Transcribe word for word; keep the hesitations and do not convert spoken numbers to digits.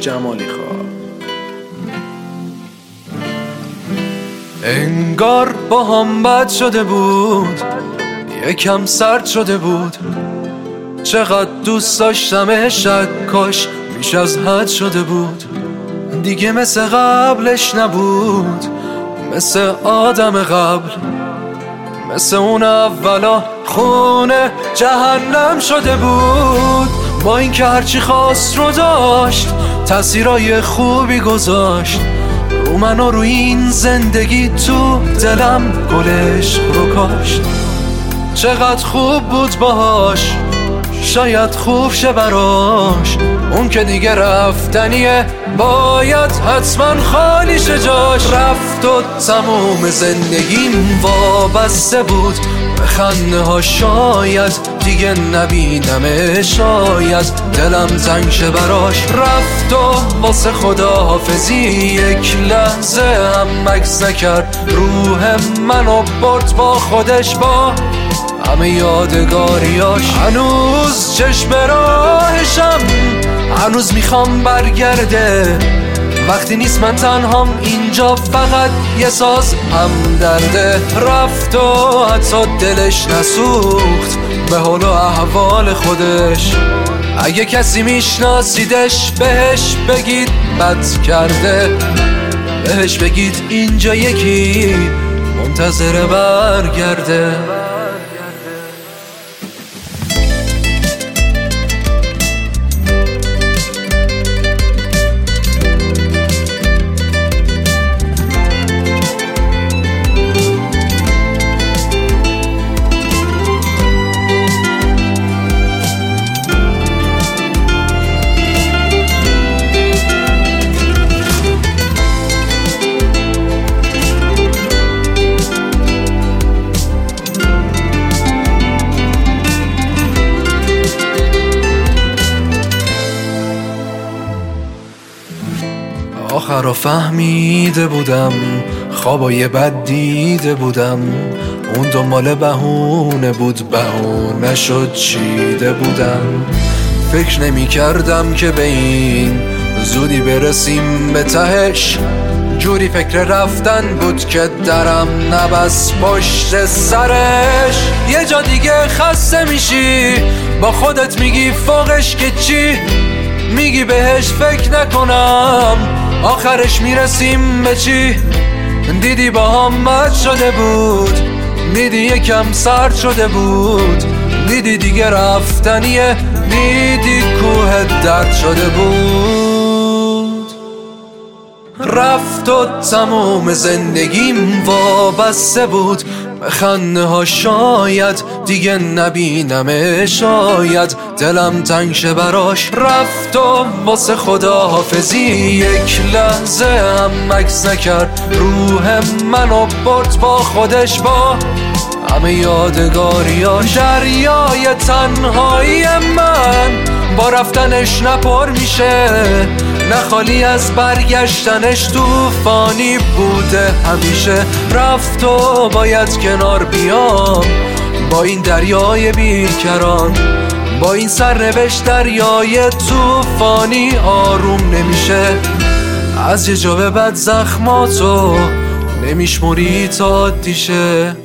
جمالی خواه. انگار با هم بد شده بود، یکم سرد شده بود، چقدر دوست داشتمش، کاش بیش از حد شده بود. دیگه مثل قبلش نبود، مثل آدم قبل، مثل اون اولا خونه جهنم شده بود. با این که هرچی خواست رو داشت، تأثیرای خوبی گذاشت رو من و رو این زندگی، تو دلم گلش رو کاشت. چقدر خوب بود باهاش، شاید خوب شه براش، اون که دیگه رفتنیه، باید حتما خالی شه جاش. رفت و تموم زندگیم وابسته بود به خنده ها، شاید دیگه نبینمه، شاید دلم تنگ شه براش. رفت و واسه خداحافظی یک لحظه هم مکث نکرد، روح منو برد با خودش، با همه یادگاریاش. هنوز چشم راهشم، هنوز میخوام برگرده، وقتی نیست من تنهام اینجا، فقط یه ساز هم درده. رفت و حتی دلش نسوخت به حال و احوال خودش، اگه کسی میشناسیدش بهش بگید بد کرده، بهش بگید اینجا یکی منتظر برگرده. آخر فهمیده بودم، خوابای بد دیده بودم، اون دنبال بهونه بود، بهونه شد چیده بودم. فکر نمی کردم که به این زودی برسیم به تهش، جوری فکر رفتن بود که درم نبس پشت سرش. یه جا دیگه خسته میشی، با خودت میگی فوقش که چی، میگی بهش فکر نکنم، آخرش میرسیم به چی. دیدی با هم بد شده بود، دیدی یکم سرد شده بود، دیدی دیگه رفتنیه، دیدی کوه درد شده بود. رفت و تموم زندگیم وابسته بود به خنده ها، شاید دیگه نبینمه، شاید دلم تنگ شه براش. رفت و واسه خداحافظی یک لحظه هم مکث نکرد، روح منو برد با خودش، با همه یادگاریاش. دریای تنهایی من با رفتنش نپر میشه، نه خالی از برگشتنش، طوفانی بوده همیشه. رفت و باید کنار بیام با این دریای بیکران، با این سرنوشت دریای طوفانی آروم نمیشه. از یه جا به بعد زخماتو نمیشموری تا عادی شه.